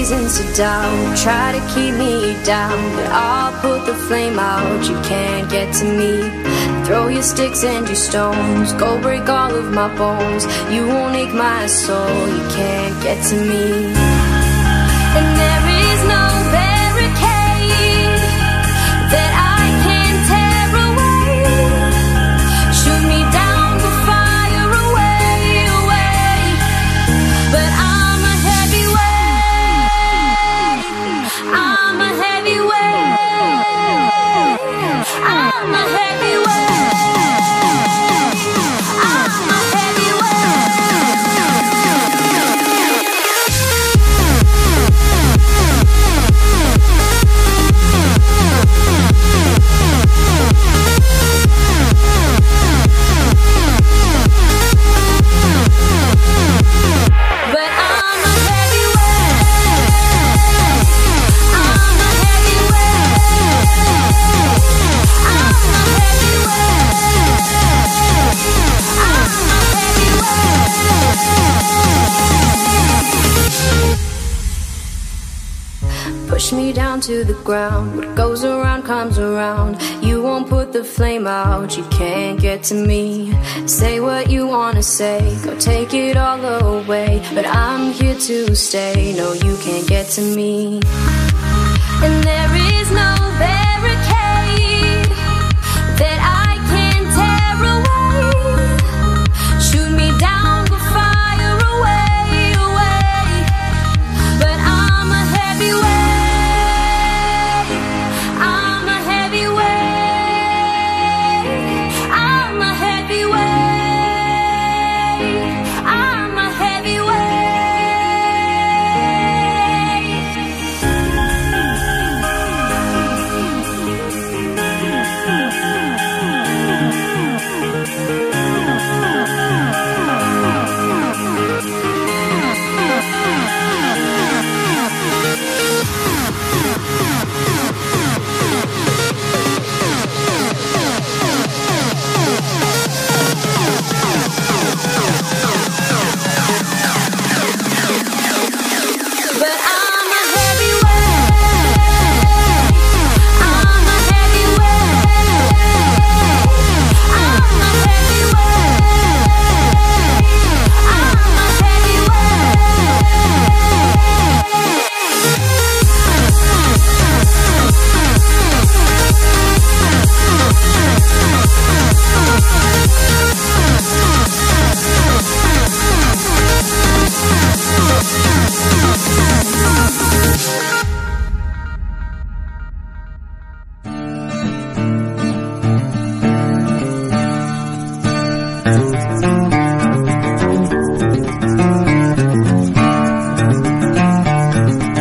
reasons to doubt, try to keep me down, but I'll put the flame out. You can't get to me. Throw your sticks and your stones, go break all of my bones. You won't ache my soul, you can't get to me. And there is no barricade that I can tear away. Shoot me down, but fire away, away. But I'm a heavyweight, I'm a heavyweight, I'm a heavyweight. Push me down to the ground. What goes around comes around. You won't put the flame out, you can't get to me. Say what you wanna say, go take it all away, but I'm here to stay. No, you can't get to me. And there is no barricade that I can tear away. Shoot me down, but fire away, away. But I'm a heavyweight, but